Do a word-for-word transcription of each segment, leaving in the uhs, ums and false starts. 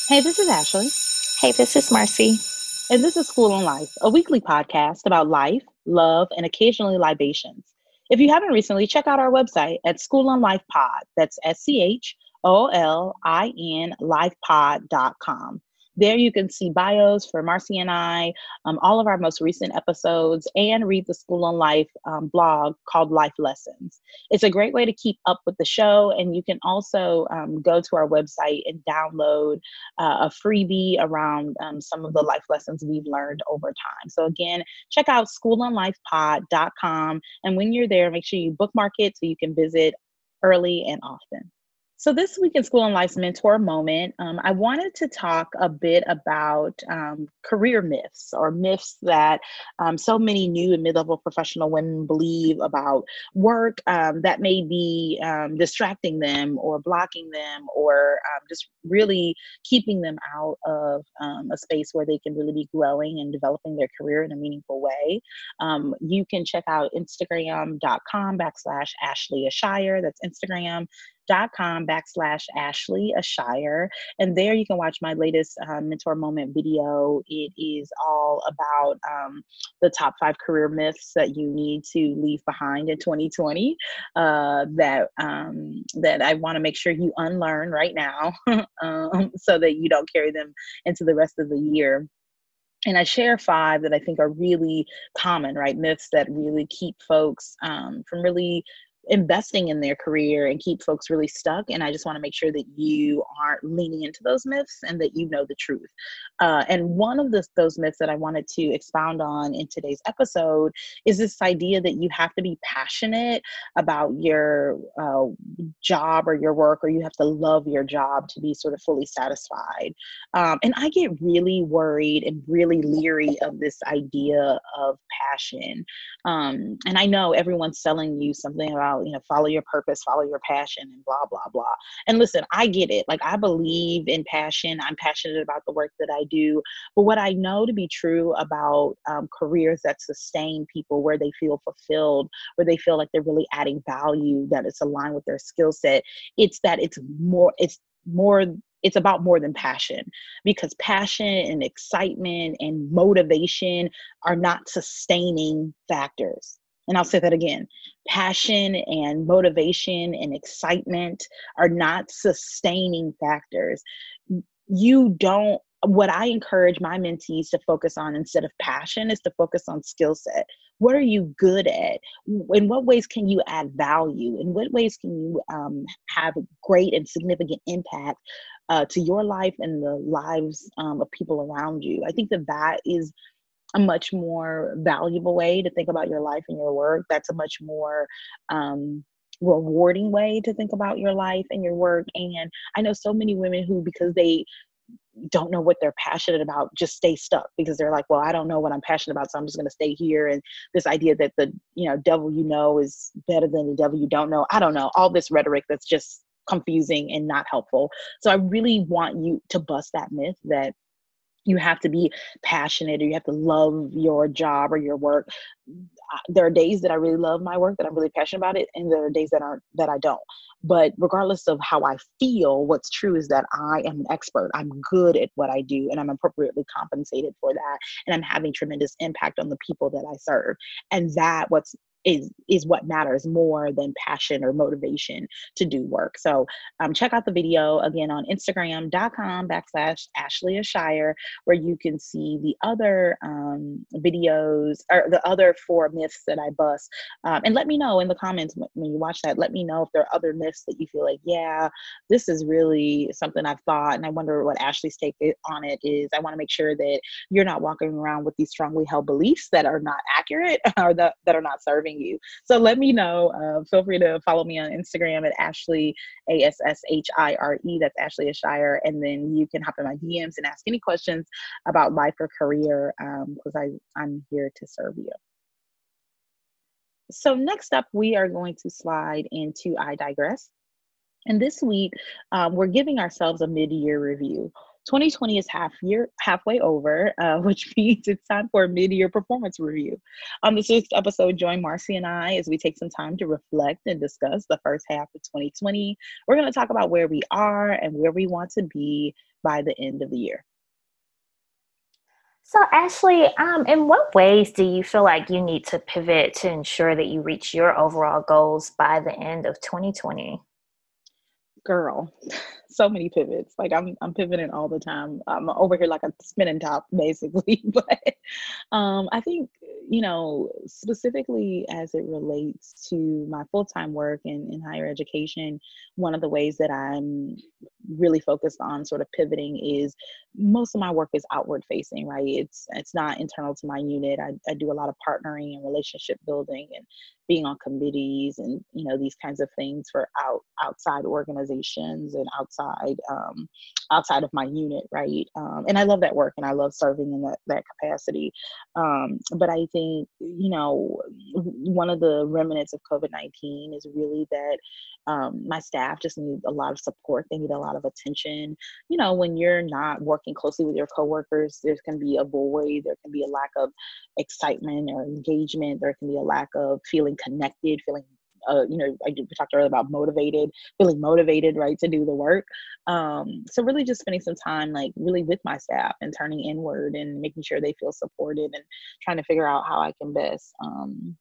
Hey, this is Ashley, Hey, this is Marcy. and this is School and Life, a weekly podcast about life, love, and occasionally libations. If you haven't recently, check out our website at School and Life Pod. That's S C H O L I N lifepod dot com. There you can see bios for Marcy and I, um, all of our most recent episodes, and read the School and Life um, blog called Life Lessons. It's a great way to keep up with the show, and you can also um, go to our website and download uh, a freebie around um, some of the life lessons we've learned over time. So, again, check out school and life pod dot com. And when you're there, make sure you bookmark it so you can visit early and often. So, this week in School and Life's Mentor Moment, um, I wanted to talk a bit about um, career myths or myths that um, so many new and mid level professional women believe about work um, that may be um, distracting them or blocking them or um, just really keeping them out of um, a space where they can really be growing and developing their career in a meaningful way. Um, you can check out Instagram dot com backslash Ashley Ashire. That's Instagram dot com backslash Ashley Ashire. And there you can watch my latest um, mentor moment video. It is all about um, the top five career myths that you need to leave behind in twenty twenty uh, that um, that I want to make sure you unlearn right now um, so that you don't carry them into the rest of the year. And I share five that I think are really common, right? Myths that really keep folks um, from really investing in their career and keep folks really stuck. And I just want to make sure that you aren't leaning into those myths and that you know the truth. Uh, and one of the, those myths that I wanted to expound on in today's episode is this idea that you have to be passionate about your uh, job or your work, or you have to love your job to be sort of fully satisfied. Um, and I get really worried and really leery of this idea of passion. Um, and I know everyone's selling you something about, you know, follow your purpose, follow your passion, and blah, blah, blah. And listen, I get it. Like, I believe in passion. I'm passionate about the work that I do. But what I know to be true about um, careers that sustain people, where they feel fulfilled, where they feel like they're really adding value, that it's aligned with their skill set, it's that it's more, it's more it's about more than passion, because passion and excitement and motivation are not sustaining factors. And I'll say that again. Passion and motivation and excitement are not sustaining factors. You don't, what I encourage my mentees to focus on instead of passion is to focus on skill set. What are you good at? In what ways can you add value? In what ways can you um, have a great and significant impact uh, to your life and the lives um, of people around you? I think that that is a much more valuable way to think about your life and your work. That's a much more um, rewarding way to think about your life and your work. And I know so many women who, because they don't know what they're passionate about, just stay stuck, because they're like, well, I don't know what I'm passionate about, so I'm just going to stay here. And this idea that the, you know, devil you know is better than the devil you don't know. I don't know. All this rhetoric that's just confusing and not helpful. So I really want you to bust that myth that you have to be passionate or you have to love your job or your work. There are days that I really love my work, that I'm really passionate about it, and there are days that aren't, that I don't. But regardless of how I feel, what's true is that I am an expert. I'm good at what I do, and I'm appropriately compensated for that. And I'm having tremendous impact on the people that I serve. And that what's is is what matters more than passion or motivation to do work. So um, check out the video again on Instagram dot com backslash Ashley Ashire, where you can see the other um, videos or the other four myths that I bust. Um, and let me know in the comments when you watch that. Let me know if there are other myths that you feel like, yeah, this is really something I've thought, and I wonder what Ashley's take on it is. I want to make sure that you're not walking around with these strongly held beliefs that are not accurate or that, that are not serving you. So let me know. Uh, feel free to follow me on Instagram at Ashley, A S S H I R E. That's Ashley Ashire. And then you can hop in my D Ms and ask any questions about life or career, because um, I'm here to serve you. So next up, we are going to slide into I Digress. And this week, um, we're giving ourselves a mid-year review. twenty twenty is half year, halfway over, uh, which means it's time for a mid-year performance review. On the sixth episode, join Marcy and I as we take some time to reflect and discuss the first half of twenty twenty. We're going to talk about where we are and where we want to be by the end of the year. So Ashley, um, in what ways do you feel like you need to pivot to ensure that you reach your overall goals by the end of twenty twenty? Girl, so many pivots. Like I'm I'm pivoting all the time. I'm over here like a spinning top, basically. But um, I think, you know, specifically as it relates to my full-time work in, in higher education, one of the ways that I'm really focused on sort of pivoting is most of my work is outward facing, right? It's it's not internal to my unit. I, I do a lot of partnering and relationship building and being on committees and, you know, these kinds of things for out outside organizations and outside um, outside of my unit, right? Um, and I love that work and I love serving in that, that capacity. Um, but I think, you know, one of the remnants of COVID nineteen is really that um, my staff just need a lot of support. They need a lot of attention. You know, when you're not working closely with your coworkers, there can be a void, there can be a lack of excitement or engagement, there can be a lack of feeling connected, feeling uh, you know, I we talked earlier about motivated, feeling motivated, right, to do the work. Um, so really just spending some time like really with my staff and turning inward and making sure they feel supported and trying to figure out how I can best um,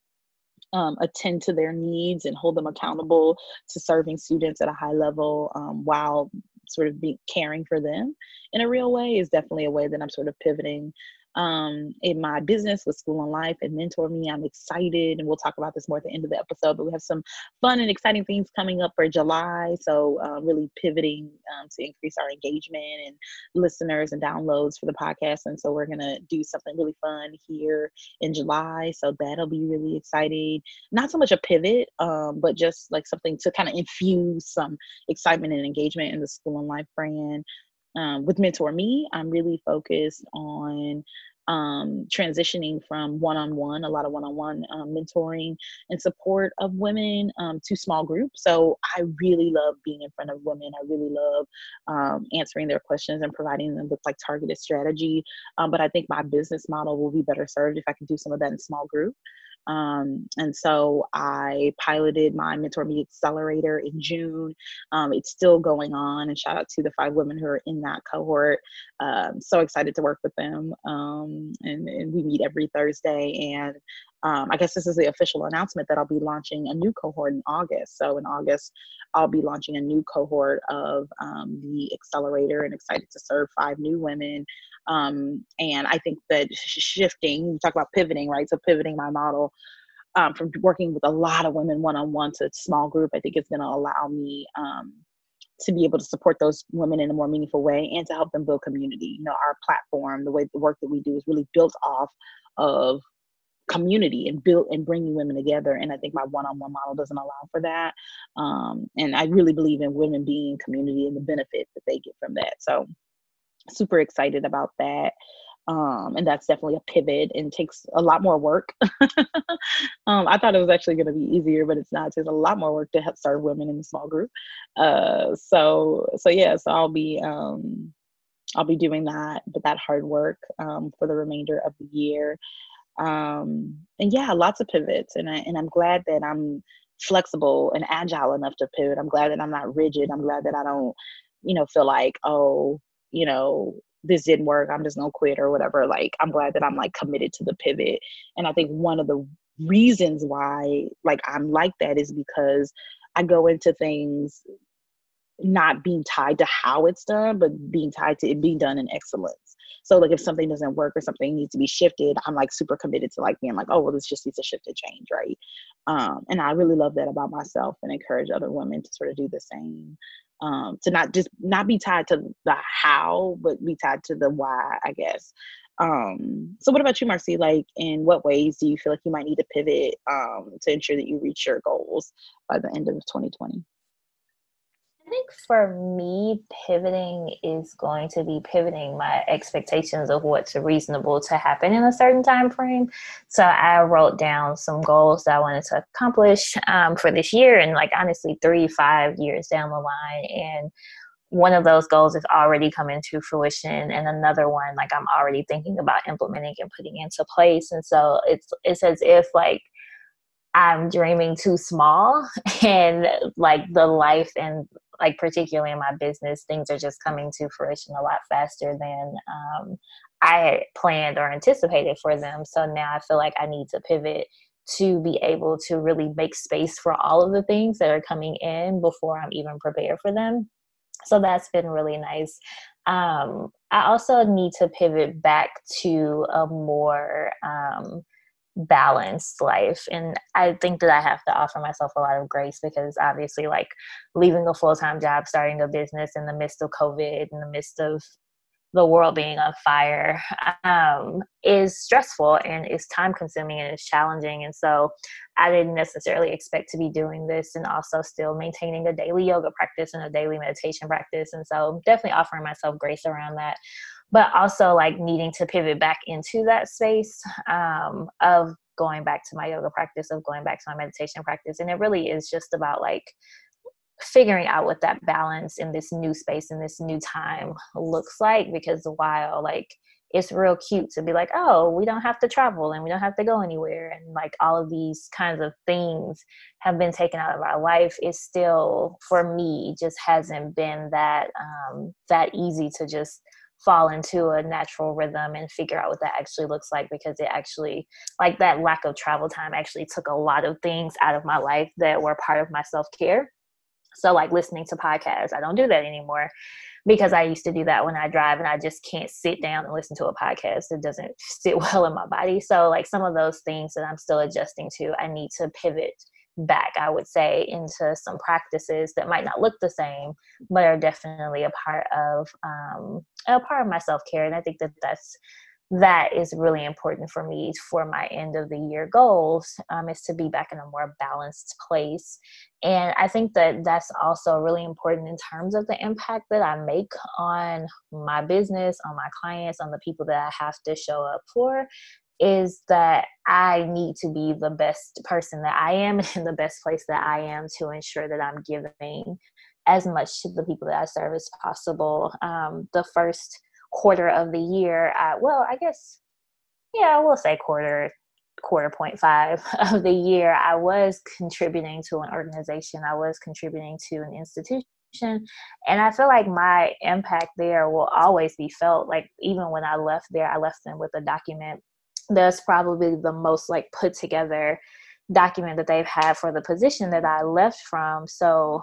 um, attend to their needs and hold them accountable to serving students at a high level um, while sort of be caring for them in a real way is definitely a way that I'm sort of pivoting. Um, in my business with School on Life and Mentor Me, I'm excited, and we'll talk about this more at the end of the episode, but we have some fun and exciting things coming up for July. So uh, really pivoting um, to increase our engagement and listeners and downloads for the podcast. And so we're going to do something really fun here in July. So that'll be really exciting. Not so much a pivot, um, but just like something to kind of infuse some excitement and engagement in the School on Life brand. Um, with Mentor Me, I'm really focused on um, transitioning from one-on-one, a lot of one-on-one um, mentoring and support of women um, to small groups. So I really love being in front of women. I really love um, answering their questions and providing them with like targeted strategy. Um, but I think my business model will be better served if I can do some of that in small group. Um, and so I piloted my Mentor Me Accelerator in June. Um, it's still going on, and shout out to the five women who are in that cohort. Um, so excited to work with them. Um, and, and we meet every Thursday. And um, I guess this is the official announcement that I'll be launching a new cohort in August. So in August, I'll be launching a new cohort of um, the Accelerator, and excited to serve five new women. Um, and I think that shifting, we talk about pivoting, right? So pivoting my model um, from working with a lot of women one-on-one to small group, I think it's going to allow me um, to be able to support those women in a more meaningful way and to help them build community. You know, our platform, the way the work that we do is really built off of community and built and bringing women together. And I think my one-on-one model doesn't allow for that. Um, and I really believe in women being in community and the benefit that they get from that. So super excited about that. Um, and that's definitely a pivot and takes a lot more work. um, I thought it was actually going to be easier, but it's not. It takes a lot more work to help serve women in a small group. Uh, so, so yeah, so I'll be, um, I'll be doing that, but that hard work um, for the remainder of the year. Um, and yeah, lots of pivots. And I, and I'm glad that I'm flexible and agile enough to pivot. I'm glad that I'm not rigid. I'm glad that I don't, you know, feel like, oh, you know, this didn't work, I'm just gonna quit or whatever. Like, I'm glad that I'm like committed to the pivot. And I think one of the reasons why like I'm like that is because I go into things not being tied to how it's done, but being tied to it being done in excellence. So like if something doesn't work or something needs to be shifted, I'm like super committed to like being like, oh, well, this just needs to shift and change, right? Um, and I really love that about myself and encourage other women to sort of do the same. Um, to not just not be tied to the how, but be tied to the why, I guess. Um, so what about you, Marcy? Like, in what ways do you feel like you might need to pivot um, to ensure that you reach your goals by the end of twenty twenty? I think for me, pivoting is going to be pivoting my expectations of what's reasonable to happen in a certain time frame. So I wrote down some goals that I wanted to accomplish um, for this year, and like honestly, three, five years down the line. And one of those goals is already coming to fruition, and another one, like, I'm already thinking about implementing and putting into place. And so it's it's as if like I'm dreaming too small, and like the life and like particularly in my business, things are just coming to fruition a lot faster than um, I had planned or anticipated for them. So now I feel like I need to pivot to be able to really make space for all of the things that are coming in before I'm even prepared for them. So that's been really nice. Um, I also need to pivot back to a more um, balanced life. And I think that I have to offer myself a lot of grace, because obviously, like, leaving a full-time job, starting a business in the midst of COVID, in the midst of the world being on fire, um, is stressful and is time consuming and is challenging. And so I didn't necessarily expect to be doing this and also still maintaining a daily yoga practice and a daily meditation practice. And so definitely offering myself grace around that, but also like needing to pivot back into that space um, of going back to my yoga practice, of going back to my meditation practice. And it really is just about like figuring out what that balance in this new space in this new time looks like. Because while like it's real cute to be like, oh, we don't have to travel and we don't have to go anywhere, and like all of these kinds of things have been taken out of our life, it still, for me, just hasn't been that um, that easy to just fall into a natural rhythm and figure out what that actually looks like. Because it actually, like, that lack of travel time actually took a lot of things out of my life that were part of my self-care. So like listening to podcasts, I don't do that anymore, because I used to do that when I drive, and I just can't sit down and listen to a podcast. It doesn't sit well in my body. So like some of those things that I'm still adjusting to, I need to pivot back, I would say, into some practices that might not look the same, but are definitely a part of um, a part of my self-care. And I think that that's that is really important for me for my end of the year goals, um, is to be back in a more balanced place. And I think that that's also really important in terms of the impact that I make on my business, on my clients, on the people that I have to show up for, is that I need to be the best person that I am in the best place that I am to ensure that I'm giving as much to the people that I serve as possible. Um, the first quarter of the year, I, well, I guess, yeah, I will say quarter, quarter point five of the year, I was contributing to an organization. I was contributing to an institution. And I feel like my impact there will always be felt. Like, even when I left there, I left them with a document that's probably the most like put together document that they've had for the position that I left from. So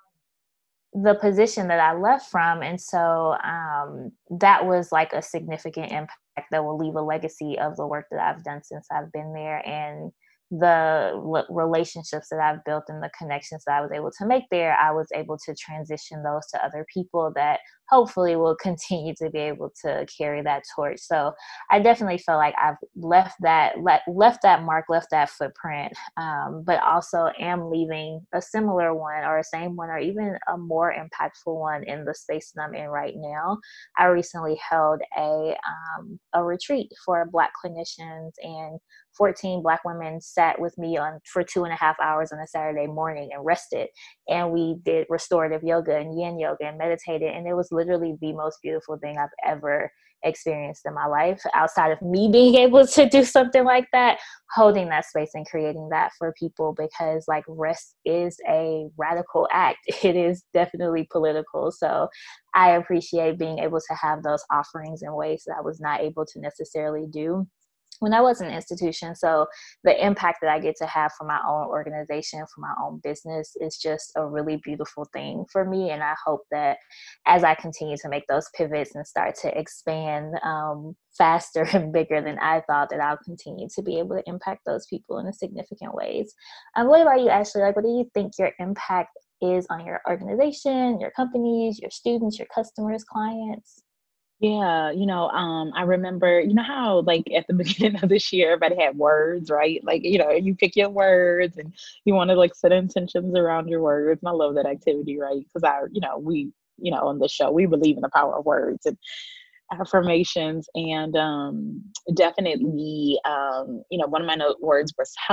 the position that I left from. And so um, that was like a significant impact that will leave a legacy of the work that I've done since I've been there, and the l- relationships that I've built and the connections that I was able to make there. I was able to transition those to other people that hopefully will continue to be able to carry that torch. So I definitely feel like I've left that le- left that mark, left that footprint, um, but also am leaving a similar one or a same one or even a more impactful one in the space that I'm in right now. I recently held a um, a retreat for Black clinicians, and fourteen Black women sat with me on for two and a half hours on a Saturday morning and rested. And we did restorative yoga and yin yoga and meditated. And it was literally the most beautiful thing I've ever experienced in my life, outside of me being able to do something like that, holding that space and creating that for people. Because like, rest is a radical act. It is definitely political. So I appreciate being able to have those offerings in ways that I was not able to necessarily do when I was in an institution. So the impact that I get to have for my own organization, for my own business, is just a really beautiful thing for me. And I hope that as I continue to make those pivots and start to expand um, faster and bigger than I thought, that I'll continue to be able to impact those people in a significant ways. Um, what about you, Ashley? Like, what do you think your impact is on your organization, your companies, your students, your customers, clients? Yeah, you know, um, I remember, you know how like at the beginning of this year, everybody had words, right? Like, you know, you pick your words and you want to like set intentions around your words. And I love that activity, right? Because I, you know, we, you know, on the show, we believe in the power of words and affirmations. And um, definitely, um, you know, one of my note words was health.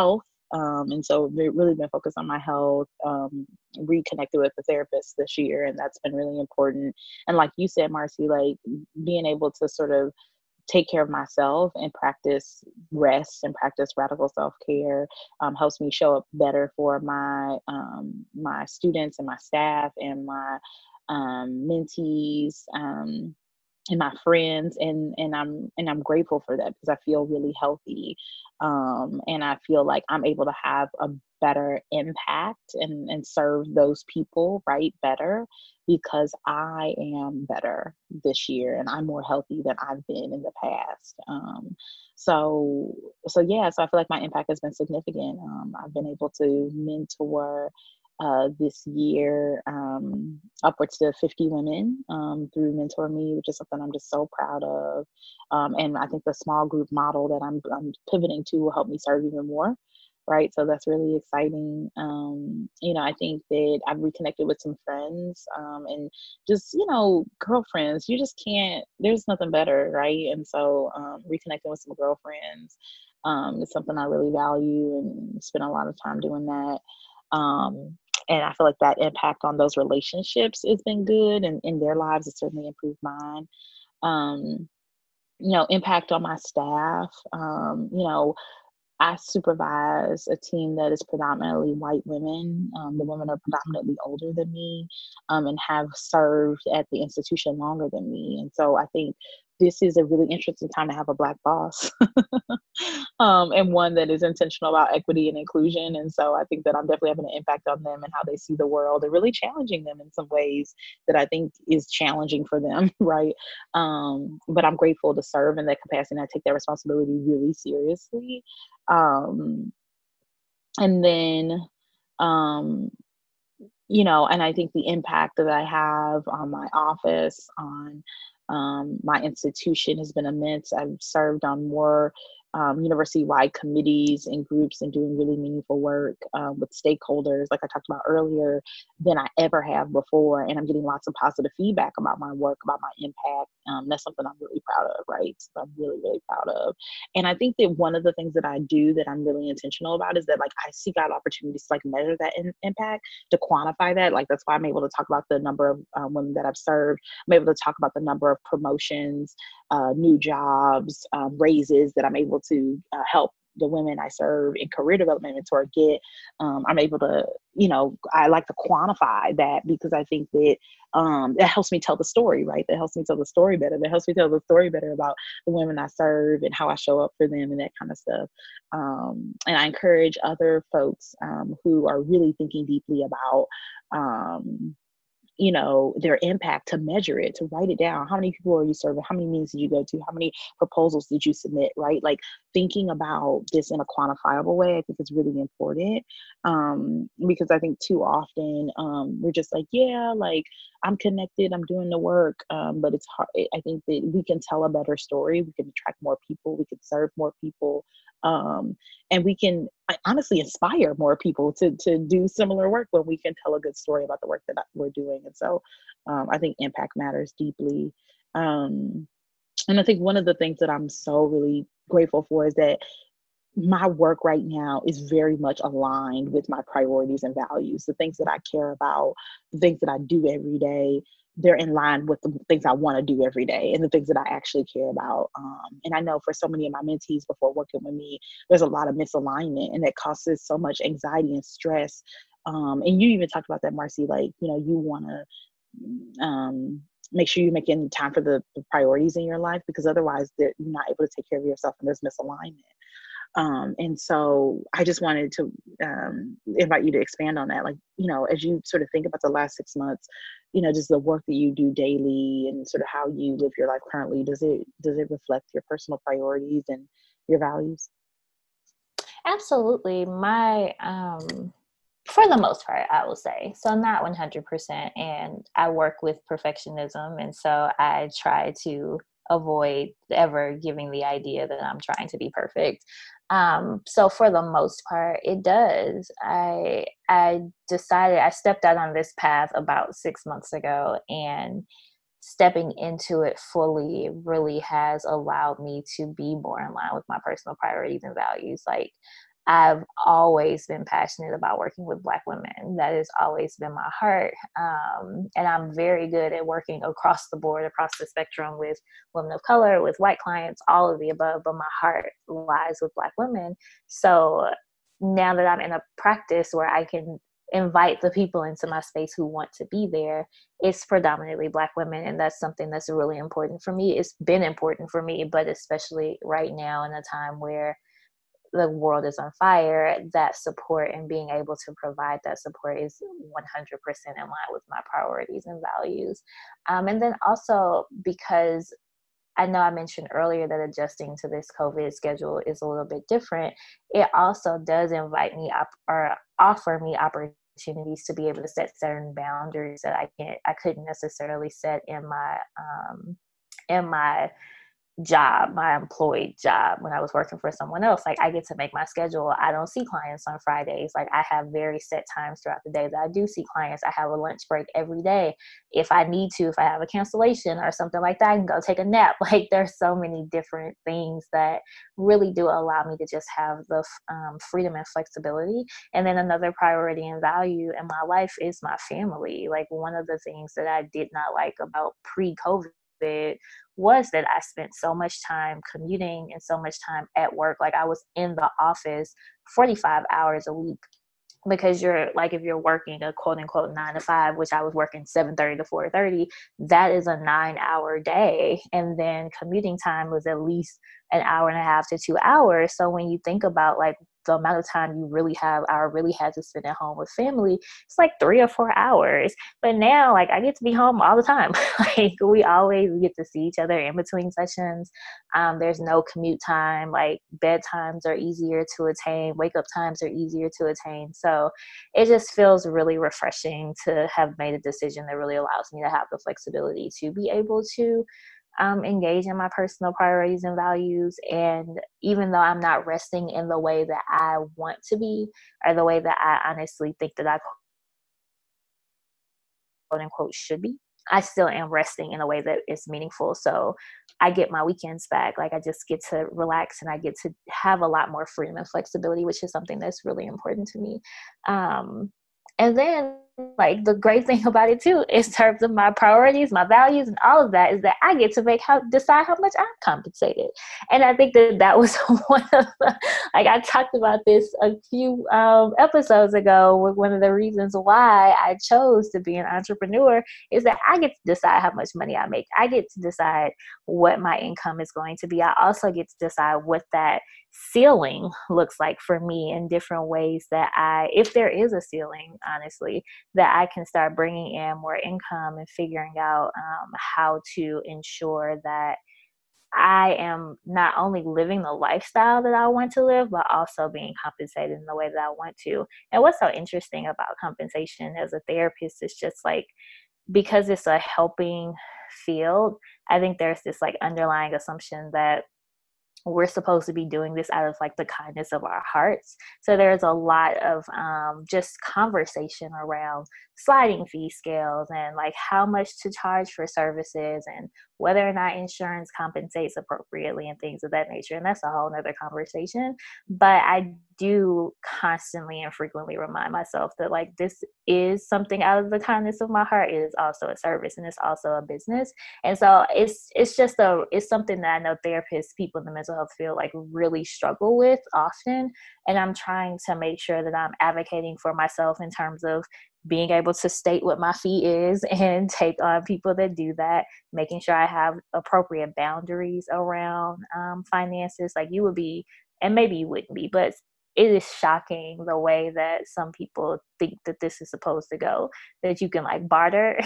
Um, and so we've really been focused on my health, um, reconnected with the therapist this year, and that's been really important. And like you said, Marcy, like being able to sort of take care of myself and practice rest and practice radical self-care um, helps me show up better for my um, my students and my staff and my um, mentees. Um, and my friends, and and I'm and I'm grateful for that because I feel really healthy, um, and I feel like I'm able to have a better impact and and serve those people right better because I am better this year and I'm more healthy than I've been in the past. Um, so so yeah, so I feel like my impact has been significant. Um, I've been able to mentor uh, this year, um, upwards to fifty women um, through Mentor Me, which is something I'm just so proud of. Um, and I think the small group model that I'm, I'm pivoting to will help me serve even more. Right. So that's really exciting. Um, you know, I think that I've reconnected with some friends um, and just, you know, girlfriends. You just can't, there's nothing better. Right. And so um, reconnecting with some girlfriends um, is something I really value and spend a lot of time doing that. Um, and I feel like that impact on those relationships has been good, and in their lives, it certainly improved mine. Um, you know, impact on my staff. Um, you know, I supervise a team that is predominantly white women. Um, the women are predominantly older than me um, and have served at the institution longer than me. And so I think this is a really interesting time to have a Black boss um, and one that is intentional about equity and inclusion. And so I think that I'm definitely having an impact on them and how they see the world and really challenging them in some ways that I think is challenging for them, right? Um, but I'm grateful to serve in that capacity, and I take that responsibility really seriously. Um, and then, um, you know, and I think the impact that I have on my office, on um, my institution has been immense. I've served on more um, university-wide committees and groups and doing really meaningful work um, with stakeholders, like I talked about earlier, than I ever have before. And I'm getting lots of positive feedback about my work, about my impact. Um, that's something I'm really proud of, right? So I'm really, really proud of. And I think that one of the things that I do that I'm really intentional about is that like I seek out opportunities to like measure that in- impact, to quantify that. Like that's why I'm able to talk about the number of um, women that I've served. I'm able to talk about the number of promotions, uh, new jobs, um, raises that I'm able to uh, help the women I serve in career development mentor get. Um, I'm able to, you know, I like to quantify that because I think that um, that helps me tell the story, right? That helps me tell the story better. That helps me tell the story better about the women I serve and how I show up for them and that kind of stuff. Um, and I encourage other folks um, who are really thinking deeply about um, you know, their impact to measure it, to write it down. How many people are you serving? How many meetings did you go to? How many proposals did you submit, right? Like thinking about this in a quantifiable way, I think is really important. Um, because I think too often um, we're just like, yeah, like I'm connected, I'm doing the work. Um, but it's hard. I think that we can tell a better story. We can attract more people. We can serve more people. Um, and we can honestly inspire more people to to do similar work when we can tell a good story about the work that we're doing. And so um, I think impact matters deeply. Um, and I think one of the things that I'm so really grateful for is that my work right now is very much aligned with my priorities and values. The things that I care about, the things that I do every day, they're in line with the things I want to do every day and the things that I actually care about. Um, and I know for so many of my mentees before working with me, there's a lot of misalignment, and that causes so much anxiety and stress. Um, and you even talked about that, Marcy, like, you know, you want to um, make sure you're making time for the, the priorities in your life, because otherwise you're not able to take care of yourself and there's misalignment. Um, and so I just wanted to um, invite you to expand on that. Like, you know, as you sort of think about the last six months, you know, just the work that you do daily and sort of how you live your life currently, does it, does it reflect your personal priorities and your values? Absolutely. My, um, for the most part, I will say. So not one hundred percent. And I work with perfectionism. And so I try to avoid ever giving the idea that I'm trying to be perfect. Um, so for the most part, it does. I, I decided, I stepped out on this path about six months ago, and stepping into it fully really has allowed me to be more in line with my personal priorities and values. Like, I've always been passionate about working with Black women. That has always been my heart. Um, and I'm very good at working across the board, across the spectrum with women of color, with white clients, all of the above. But my heart lies with Black women. So now that I'm in a practice where I can invite the people into my space who want to be there, it's predominantly Black women. And that's something that's really important for me. It's been important for me, but especially right now in a time where the world is on fire, that support and being able to provide that support is one hundred percent in line with my priorities and values. Um, and then also because I know I mentioned earlier that adjusting to this COVID schedule is a little bit different. It also does invite me up or offer me opportunities to be able to set certain boundaries that I can't, I couldn't necessarily set in my, um, in my job, my employed job when I was working for someone else. Like I get to make my schedule. I don't see clients on Fridays. Like I have very set times throughout the day that I do see clients. I have a lunch break every day. If I need to, if I have a cancellation or something like that, I can go take a nap. Like there's so many different things that really do allow me to just have the um, freedom and flexibility. And then another priority and value in my life is my family. Like one of the things that I did not like about pre-COVID was that I spent so much time commuting and so much time at work. Like I was in the office forty-five hours a week, because you're like, if you're working a quote unquote nine to five, which I was working seven thirty to four thirty, that is a nine hour day. And then commuting time was at least an hour and a half to two hours. So when you think about like the amount of time you really have, I really had to spend at home with family, it's like three or four hours. But now, like, I get to be home all the time. Like, we always get to see each other in between sessions. Um, there's no commute time. Like, bedtimes are easier to attain. Wake up times are easier to attain. So it just feels really refreshing to have made a decision that really allows me to have the flexibility to be able to Um, engage in my personal priorities and values. And even though I'm not resting in the way that I want to be, or the way that I honestly think that I quote unquote should be, I still am resting in a way that is meaningful. So I get my weekends back. Like I just get to relax and I get to have a lot more freedom and flexibility, which is something that's really important to me. Um, and then like the great thing about it too, in terms of my priorities, my values, and all of that, is that I get to make how decide how much I'm compensated. And I think that that was one of the, like I talked about this a few um, episodes ago. With one of the reasons why I chose to be an entrepreneur is that I get to decide how much money I make. I get to decide what my income is going to be. I also get to decide what that ceiling looks like for me in different ways that I, if there is a ceiling, honestly, that I can start bringing in more income and figuring out um, how to ensure that I am not only living the lifestyle that I want to live, but also being compensated in the way that I want to. And what's so interesting about compensation as a therapist is just like, because it's a helping field, I think there's this like underlying assumption that we're supposed to be doing this out of like the kindness of our hearts. So there's a lot of um, just conversation around sliding fee scales and like how much to charge for services and whether or not insurance compensates appropriately and things of that nature. And that's a whole nother conversation. But I do constantly and frequently remind myself that like this is something out of the kindness of my heart. It is also a service and it's also a business. And so it's it's just a it's something that I know therapists, people in the mental health field like really struggle with often. And I'm trying to make sure that I'm advocating for myself in terms of being able to state what my fee is and take on people that do that, making sure I have appropriate boundaries around um, finances. Like you would be, and maybe you wouldn't be, but it is shocking the way that some people think that this is supposed to go, that you can like barter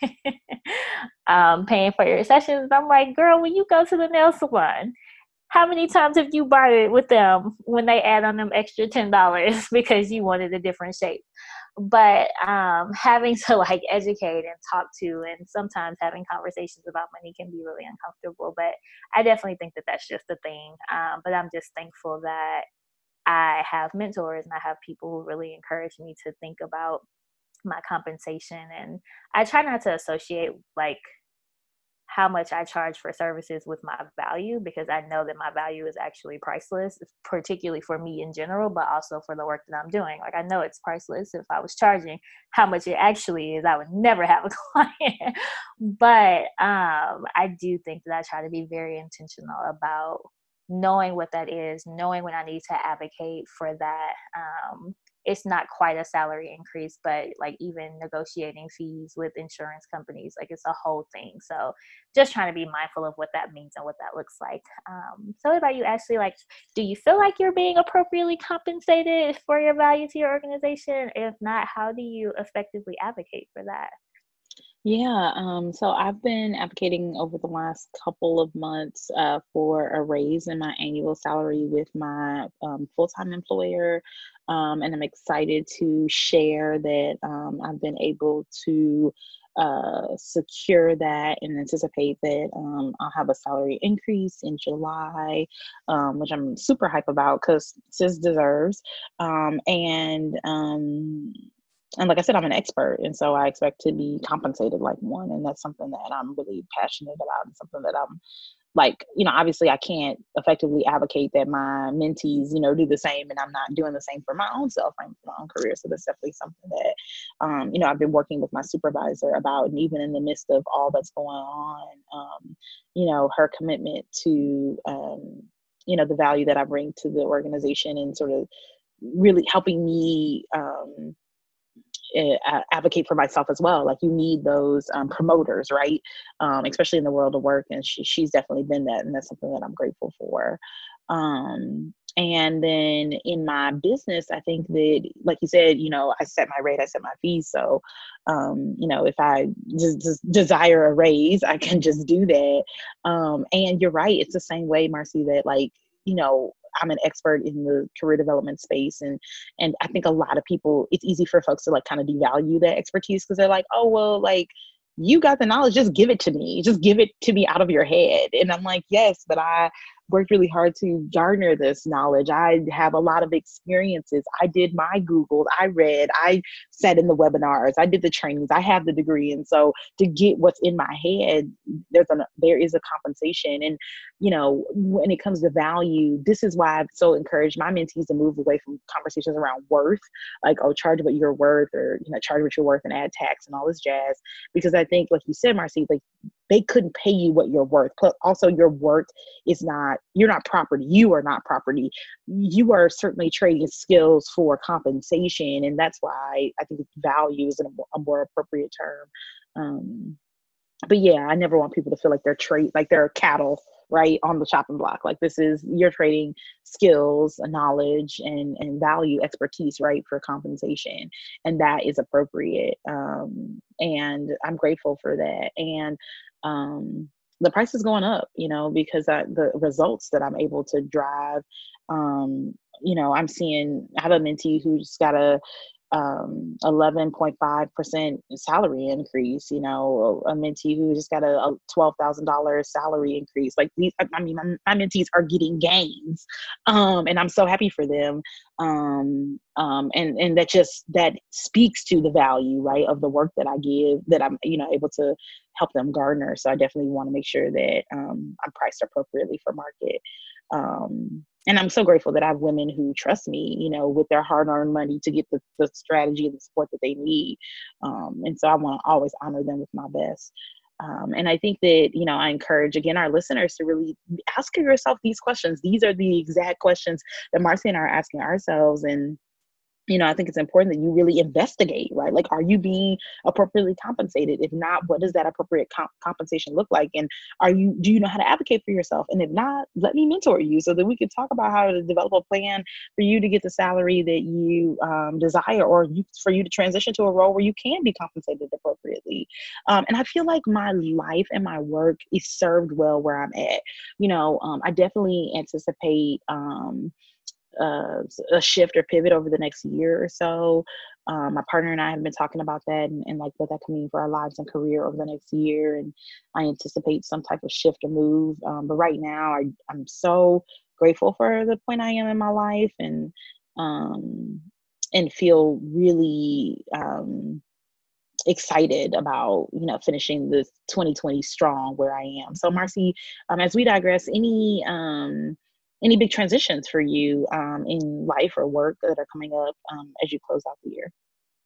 um, paying for your sessions. I'm like, girl, when you go to the nail salon, how many times have you bartered with them when they add on them extra ten dollars because you wanted a different shape? But um, having to like educate and talk to, and sometimes having conversations about money can be really uncomfortable. But I definitely think that that's just a thing. Um, but I'm just thankful that I have mentors and I have people who really encourage me to think about my compensation. And I try not to associate like how much I charge for services with my value, because I know that my value is actually priceless, particularly for me in general, but also for the work that I'm doing. Like, I know it's priceless. If I was charging how much it actually is, I would never have a client. But um, I do think that I try to be very intentional about knowing what that is, knowing when I need to advocate for that. Um, it's not quite a salary increase, but like even negotiating fees with insurance companies, like it's a whole thing. So just trying to be mindful of what that means and what that looks like. Um, so what about you, Ashley? Like, do you feel like you're being appropriately compensated for your value to your organization? If not, how do you effectively advocate for that? Yeah, um, so I've been advocating over the last couple of months uh, for a raise in my annual salary with my um, full-time employer. Um, and I'm excited to share that um, I've been able to uh, secure that and anticipate that um, I'll have a salary increase in July, um, which I'm super hype about because sis deserves. Um, and um, and like I said, I'm an expert, and so I expect to be compensated like one, and that's something that I'm really passionate about, and something that I'm like, you know, obviously I can't effectively advocate that my mentees, you know, do the same, and I'm not doing the same for my own self and for my own career. So that's definitely something that, um, you know, I've been working with my supervisor about, and even in the midst of all that's going on, um, you know, her commitment to, um, you know, the value that I bring to the organization and sort of really helping me, um, uh, advocate for myself as well. Like, you need those um, promoters, right? Um, especially in the world of work. And she, she's definitely been that. And that's something that I'm grateful for. Um, and then in my business, I think that, like you said, you know, I set my rate, I set my fees. So, um, you know, if I just, just desire a raise, I can just do that. Um, and you're right. It's the same way, Marcy, that like, you know, I'm an expert in the career development space. And, and I think a lot of people, it's easy for folks to like kind of devalue that expertise because they're like, oh, well, like, you got the knowledge, just give it to me. Just give it to me out of your head. And I'm like, yes, but I worked really hard to garner this knowledge. I have a lot of experiences. I did my Googled, I read, I sat in the webinars, I did the trainings, I have the degree. And so to get what's in my head, there's a, there is a compensation. And, you know, when it comes to value, this is why I've so encouraged my mentees to move away from conversations around worth, like, oh, charge what you're worth, or, you know, charge what you're worth and add tax and all this jazz. Because I think, like you said, Marcy, like, they couldn't pay you what you're worth. But also, your worth is not, you're not property. You are not property. You are certainly trading skills for compensation. And that's why I think value is a, a more appropriate term. Um, but yeah, I never want people to feel like they're trade, like they're cattle, right, on the chopping block. Like, this is, you're trading skills, knowledge, and and value, expertise, right, for compensation, and that is appropriate. Um, and I'm grateful for that. And um, the price is going up, you know, because I, the results that I'm able to drive. Um, you know, I'm seeing, I have a mentee who's got a um, eleven point five percent salary increase, you know, a mentee who just got a, a twelve thousand dollars salary increase. Like, these, I mean, my, my mentees are getting gains. Um, and I'm so happy for them. Um, um, and, and that just, that speaks to the value, right, of the work that I give, that I'm, you know, able to help them garner. So I definitely want to make sure that um, I'm priced appropriately for market. Um, and I'm so grateful that I have women who trust me, you know, with their hard-earned money to get the, the strategy and the support that they need. Um, and so I want to always honor them with my best. Um, and I think that, you know, I encourage, again, our listeners to really ask yourself these questions. These are the exact questions that Marcy and I are asking ourselves. And, you know, I think it's important that you really investigate, right? Like, are you being appropriately compensated? If not, what does that appropriate comp- compensation look like? And are you, do you know how to advocate for yourself? And if not, let me mentor you so that we can talk about how to develop a plan for you to get the salary that you um, desire, or you, for you to transition to a role where you can be compensated appropriately. Um, and I feel like my life and my work is served well where I'm at. You know, um, I definitely anticipate, um, uh, a shift or pivot over the next year or so. Um, my partner and I have been talking about that, and, and like what that can mean for our lives and career over the next year. And I anticipate some type of shift or move. Um, but right now, I, I'm so grateful for the point I am in my life, and um, and feel really um, excited about, you know, finishing this twenty twenty strong where I am. So Marcy, um, as we digress, any um, any big transitions for you um, in life or work that are coming up um, as you close out the year?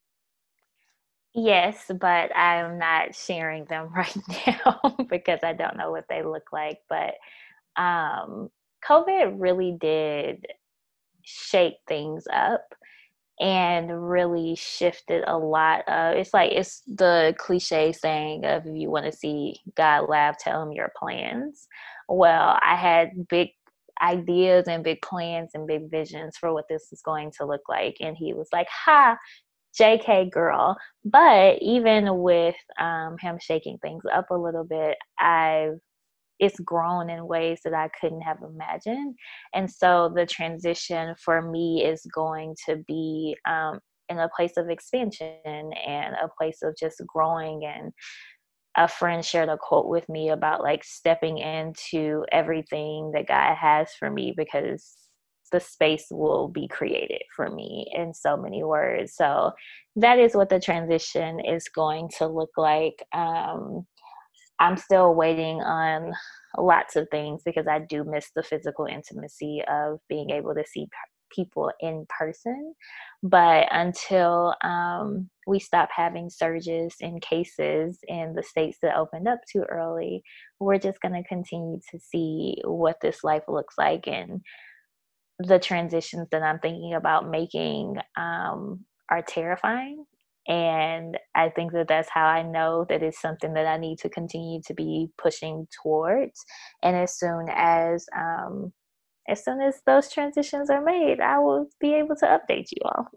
Yes, but I'm not sharing them right now because I don't know what they look like. But um, COVID really did shake things up and really shifted a lot of, it's like, it's the cliche saying of, if you want to see God laugh, tell him your plans. Well, I had big ideas and big plans and big visions for what this is going to look like, and he was like, ha, J K girl. But even with um, him shaking things up a little bit, I've it's grown in ways that I couldn't have imagined. And so the transition for me is going to be um, in a place of expansion and a place of just growing. And a friend shared a quote with me about like stepping into everything that God has for me, because the space will be created for me in so many words. So that is what the transition is going to look like. Um, I'm still waiting on lots of things because I do miss the physical intimacy of being able to see p- people in person. But until um, we stop having surges in cases in the states that opened up too early, we're just going to continue to see what this life looks like. And the transitions that I'm thinking about making um, are terrifying. And I think that that's how I know that it's something that I need to continue to be pushing towards. And as soon as, um, as soon as those transitions are made, I will be able to update you all.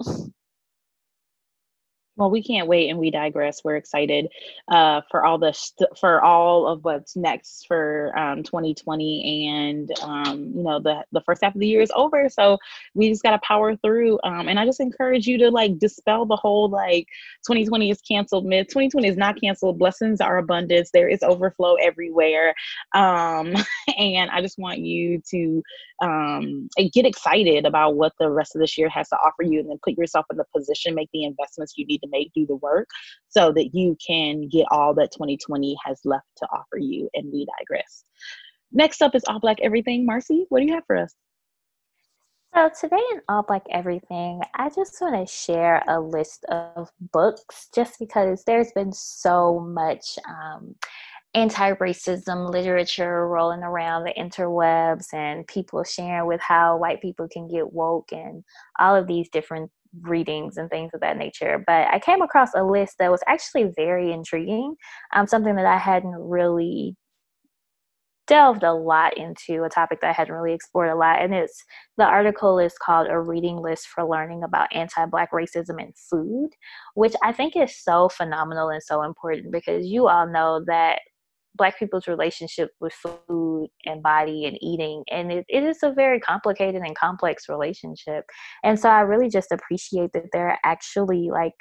Well, we can't wait, and we digress. We're excited uh, for all the st- for all of what's next for um, twenty twenty, and um, you know the the first half of the year is over, so we just got to power through. Um, and I just encourage you to like dispel the whole like twenty twenty is canceled myth. twenty twenty is not canceled. Blessings are abundance. There is overflow everywhere, um, and I just want you to um, and get excited about what the rest of this year has to offer you, and then put yourself in the position, make the investments you need to make, do the work so that you can get all that twenty twenty has left to offer you. And we digress. Next up is All Black Everything. Marcy, what do you have for us? So today in All Black Everything, I just want to share a list of books just because there's been so much um, anti-racism literature rolling around the interwebs, and people sharing with how white people can get woke and all of these different readings and things of that nature. But I came across a list that was actually very intriguing, um, something that I hadn't really delved a lot into, a topic that I hadn't really explored a lot. And it's the article is called A Reading List for Learning About Anti-Black Racism in Food, which I think is so phenomenal and so important, because you all know that Black people's relationship with food and body and eating, and it, it is a very complicated and complex relationship. And so I really just appreciate that there are actually like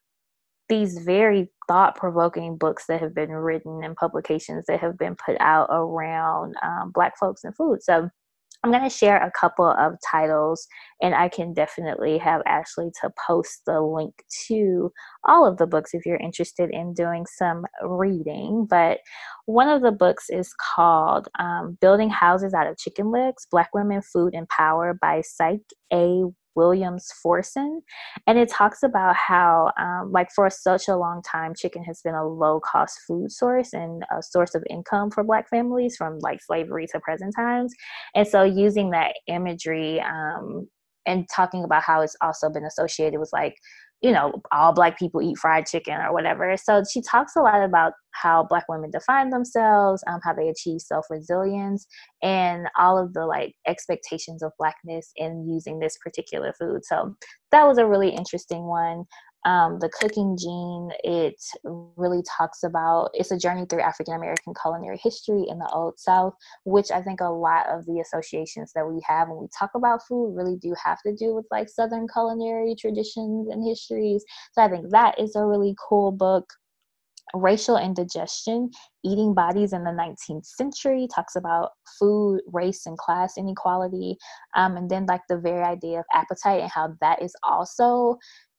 these very thought-provoking books that have been written and publications that have been put out around um, Black folks and food. So I'm going to share a couple of titles, and I can definitely have Ashley to post the link to all of the books if you're interested in doing some reading. But one of the books is called um, Building Houses Out of Chicken Legs, Black Women, Food, and Power by Psyche A. Williams Forson. And it talks about how, um, like, for such a long time, chicken has been a low cost food source and a source of income for Black families from like slavery to present times. And so using that imagery um, and talking about how it's also been associated with like, you know, all Black people eat fried chicken or whatever. So she talks a lot about how Black women define themselves, um, how they achieve self-resilience, and all of the like expectations of Blackness in using this particular food. So that was a really interesting one. Um, the Cooking Gene, it really talks about, it's a journey through African American culinary history in the Old South, which I think a lot of the associations that we have when we talk about food really do have to do with like Southern culinary traditions and histories. So I think that is a really cool book. Racial Indigestion, Eating Bodies in the nineteenth Century, talks about food, race, and class inequality. Um, and then like the very idea of appetite and how that is also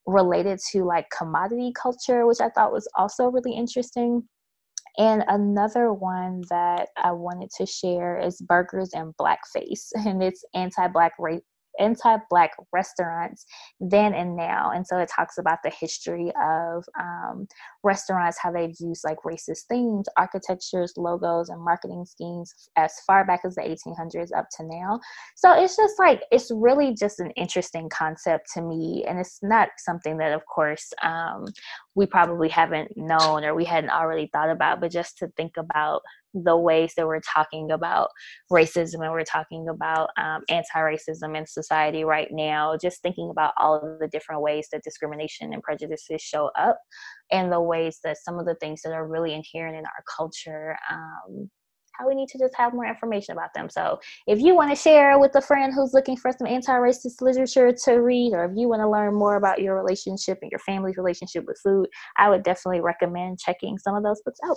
related to like commodity culture, which I thought was also really interesting. And another one that I wanted to share is Burgers and Blackface, and it's anti-black race anti-black restaurants then and now. And so it talks about the history of um, restaurants, how they've used like racist themes, architectures, logos, and marketing schemes as far back as the eighteen hundreds up to now. So it's just like, it's really just an interesting concept to me. And it's not something that, of course, um, we probably haven't known or we hadn't already thought about, but just to think about the ways that we're talking about racism and we're talking about um, anti-racism in society right now, just thinking about all of the different ways that discrimination and prejudices show up and the ways that some of the things that are really inherent in our culture, um, how we need to just have more information about them. So if you want to share with a friend who's looking for some anti-racist literature to read, or if you want to learn more about your relationship and your family's relationship with food, I would definitely recommend checking some of those books out.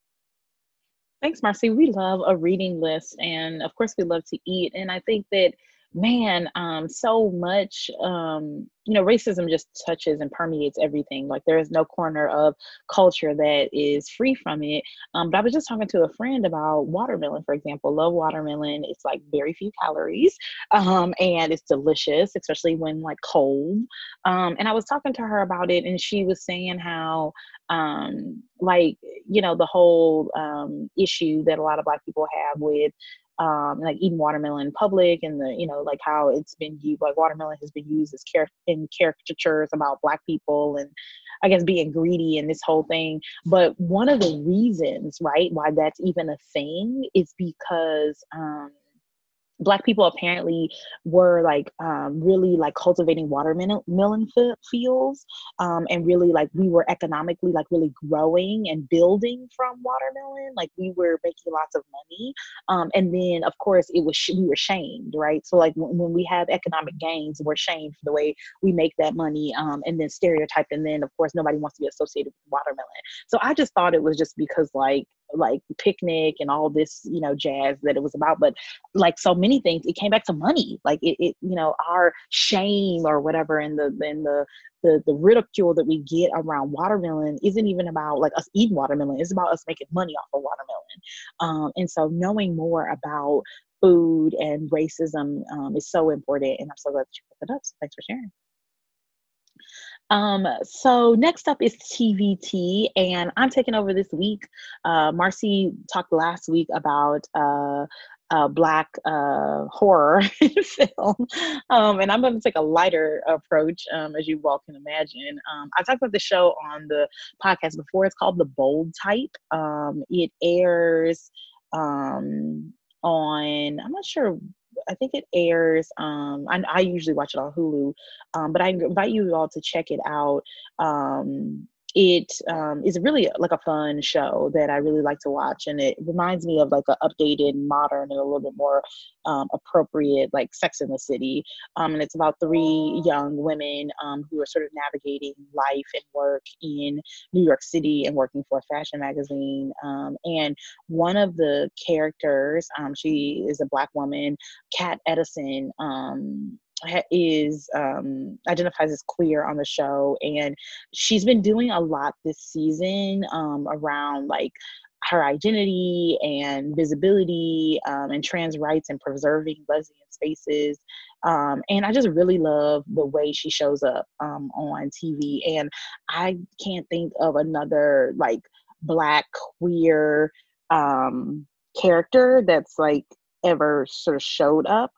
Thanks, Marcy. We love a reading list, and of course, we love to eat. And I think that, man, um, so much, um, you know, racism just touches and permeates everything. Like there is no corner of culture that is free from it. Um, but I was just talking to a friend about watermelon, for example. Love watermelon. It's like very few calories, um, and it's delicious, especially when like cold. Um, and I was talking to her about it, and she was saying how, um, like, you know, the whole um, issue that a lot of Black people have with um, like eating watermelon in public, and the, you know, like how it's been used, like watermelon has been used as char- in caricatures about Black people, and I guess being greedy and this whole thing. But one of the reasons, right, why that's even a thing is because um, Black people apparently were like um, really like cultivating watermelon melon f- fields, um, and really like we were economically like really growing and building from watermelon. Like we were making lots of money, um, and then of course it was sh- we were shamed, right? So like w- when we have economic gains, we're shamed for the way we make that money, um, and then stereotyped, and then of course nobody wants to be associated with watermelon. So I just thought it was just because like like picnic and all this, you know, jazz that it was about. But like so many things, it came back to money. Like it, it you know, our shame or whatever, and the and the the the ridicule that we get around watermelon isn't even about like us eating watermelon. It's about us making money off of watermelon. Um, and so knowing more about food and racism um, is so important. And I'm so glad that you put that up. So thanks for sharing. Um, so next up is T V T, and I'm taking over this week. Uh, Marcy talked last week about uh, uh, Black uh, horror film, um, and I'm going to take a lighter approach, um, as you all can imagine. Um, I talked about the show on the podcast before. It's called The Bold Type. Um, it airs um, on, I'm not sure, I think it airs. Um, I, I usually watch it on Hulu, um, but I invite you all to check it out. Um, it um, is really like a fun show that I really like to watch, and it reminds me of like an updated, modern, and a little bit more um, appropriate, like Sex in the City. Um, and it's about three young women um, who are sort of navigating life and work in New York City and working for a fashion magazine. Um, and one of the characters, um, she is a Black woman, Kat Edison, um, is um, identifies as queer on the show, and she's been doing a lot this season um, around like her identity and visibility, um, and trans rights and preserving lesbian spaces. Um, and I just really love the way she shows up um, on T V. And I can't think of another like Black queer um, character that's like ever sort of showed up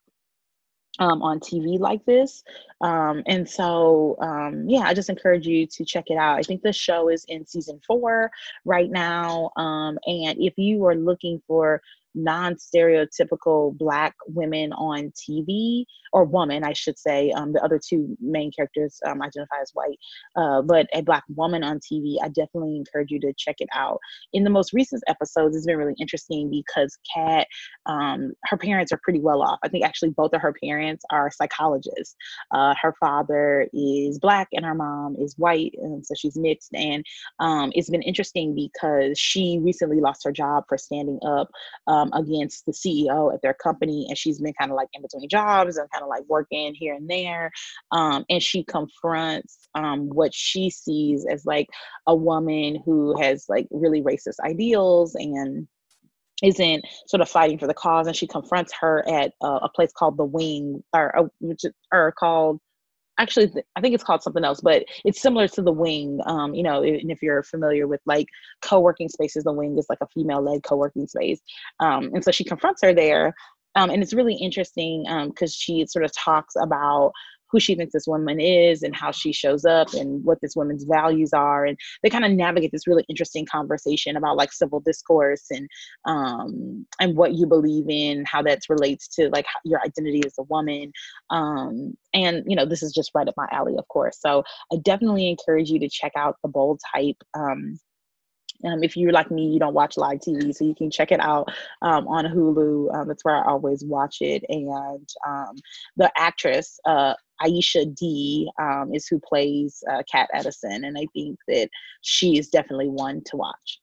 um, on T V like this. Um, and so, um, yeah, I just encourage you to check it out. I think the show is in season four right now. Um, and if you are looking for non-stereotypical Black women on T V, or woman, I should say, um, the other two main characters um, identify as white, uh, but a Black woman on T V, I definitely encourage you to check it out. In the most recent episodes, it's been really interesting because Kat, um, her parents are pretty well off. I think actually both of her parents are psychologists. Uh, her father is Black and her mom is white, and so she's mixed. And um, it's been interesting because she recently lost her job for standing up uh, um, against the C E O at their company. And she's been kind of like in between jobs and kind of like working here and there. Um, and she confronts um, what she sees as like a woman who has like really racist ideals and isn't sort of fighting for the cause. And she confronts her at uh, a place called The Wing, or, uh, which is, or called, actually, I think it's called something else, but it's similar to The Wing. Um, you know, and if you're familiar with like co-working spaces, The Wing is like a female-led co-working space. Um, and so she confronts her there. Um, and it's really interesting because um, she sort of talks about who she thinks this woman is and how she shows up and what this woman's values are. And they kind of navigate this really interesting conversation about like civil discourse and um, and what you believe in, how that relates to like your identity as a woman. Um, and, you know, this is just right up my alley, of course. So I definitely encourage you to check out The Bold Type. Um, Um, if you're like me, you don't watch live T V, so you can check it out um, on Hulu. Um, that's where I always watch it. And um, the actress, uh, Aisha Dee, um, is who plays uh, Kat Edison. And I think that she is definitely one to watch.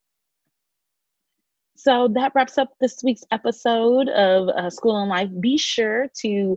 So that wraps up this week's episode of uh, School and Life. Be sure to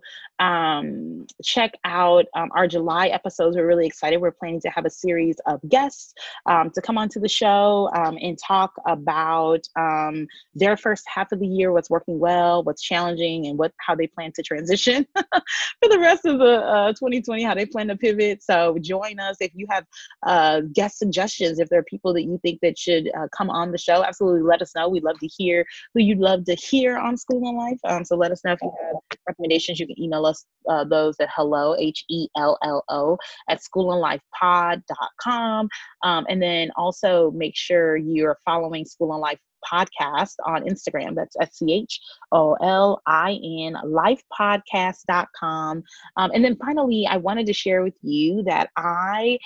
um, check out um, our July episodes. We're really excited. We're planning to have a series of guests um, to come onto the show um, and talk about um, their first half of the year, what's working well, what's challenging, and what how they plan to transition for the rest of the uh, twenty twenty, how they plan to pivot. So join us if you have uh, guest suggestions. If there are people that you think that should uh, come on the show, absolutely let us know. We'd love to hear who you'd love to hear on School and Life. Um, so let us know if you have recommendations. You can email us uh, those at hello, H E L L O, at school and life pod dot com. Um, and then also make sure you're following School and Life Podcast on Instagram. That's S C H O L I N, life podcast dot com. Um, and then finally, I wanted to share with you that I,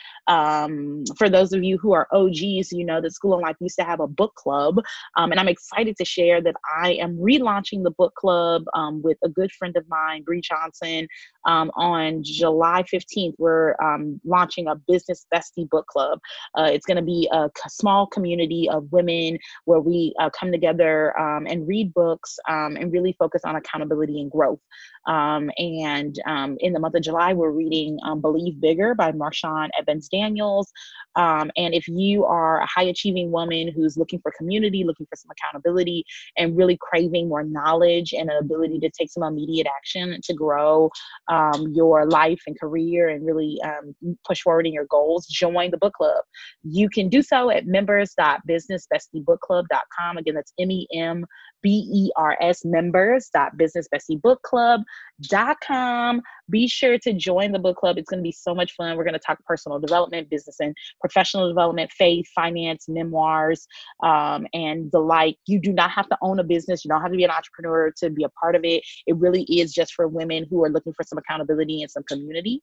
um, for those of you who are O Gs, you know that School and Life used to have a book club. Um, and I'm excited to share that I am relaunching the book club um, with a good friend of mine, Bree Johnson. Um, on July fifteenth, we're um, launching a Business Bestie book club. Uh, it's going to be a c- small community of women where we uh, come together um, and read books um, and really focus on accountability and growth. Um, and um, in the month of July, we're reading um, Believe Bigger by Marshawn Evans Daniels. Um, and if you are a high achieving woman who's looking for community, looking for some accountability, and really craving more knowledge and an ability to take some immediate action to grow um, your life and career and really um, push forward in your goals, join the book club. You can do so at members dot business bestie book club dot com. Again, that's M E M B E R S, members dot business bestie book club dot com. Be sure to join the book club. It's going to be so much fun. We're going to talk personal development, business and professional development, faith, finance, memoirs, um, and the like. You do not have to own a business. You don't have to be an entrepreneur to be a part of it. It really is just for women who are looking for some accountability and some community.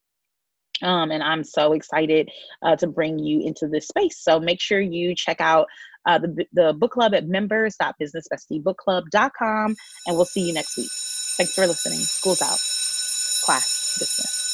Um, and I'm so excited uh, to bring you into this space. So make sure you check out uh, the, the book club at members dot business bestie book club dot com. And we'll see you next week. Thanks for listening. School's out. Class dismissed.